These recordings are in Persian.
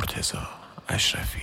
مرتضی اشرفی.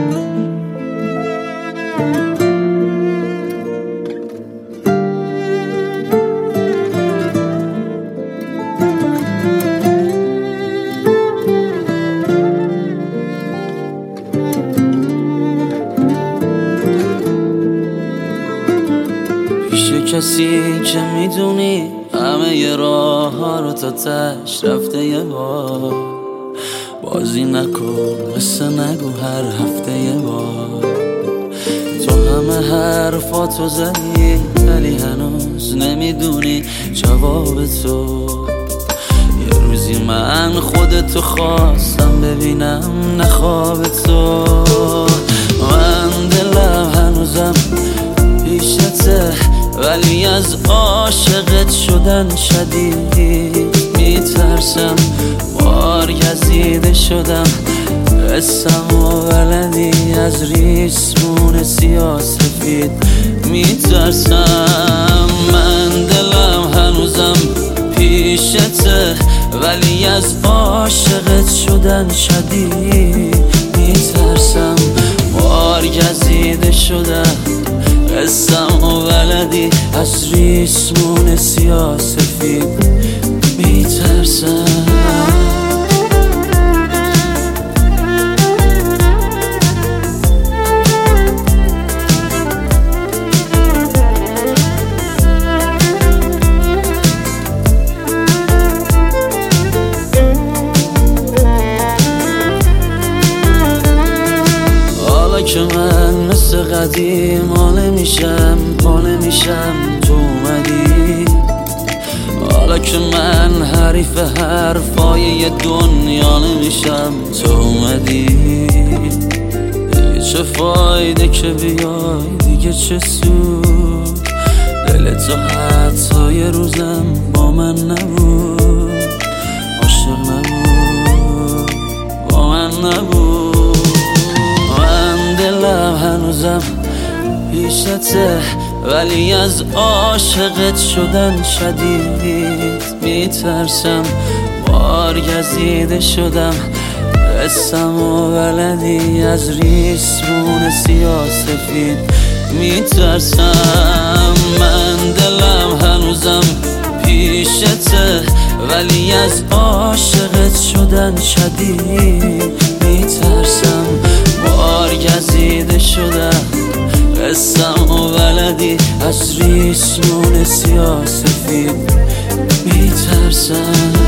پیش کسی که میدونی همه ی راه ها رو تا تش رفته یه بار، بازی نکن قصه نگو هر هفته یه بار. تو همه حرفاتو زدی ولی هنوز نمیدونی جواب تو. یه روزی من خودتو خواستم ببینم نه خواب تو. من دلم هنوزم پیشته ولی از عاشقت شدن شدید میترسم. بار گزیده شدم قسم و بلدی از ریسمون سیاسفید میترسم. من دلم هنوزم پیشته ولی از عاشقت شدن شدید میترسم. بار گزیده شدم قسم و بلدی از ریسمون سیاسفید میترسم. که من مثل قدیم پا نمیشم تو اومدی. حالا که من حریف حرفای یه دنیا نمیشم تو اومدی. دیگه چه فایده که بیای دیگه چه سود. دل تو حتی یه روزم با من نبود، عاشق نبود، با من نبود. دلم هنوزم پیشته ولی از عاشقت شدن شدید میترسم. بار گزیده شدم قسم و بلدی از ریسمون سیاسفید میترسم. من دلم هنوزم پیشته ولی از عاشقت شدن شدید میترسم. بار گزیده شدم قسم و بلدی از ریسمون سیاسفید میترسم.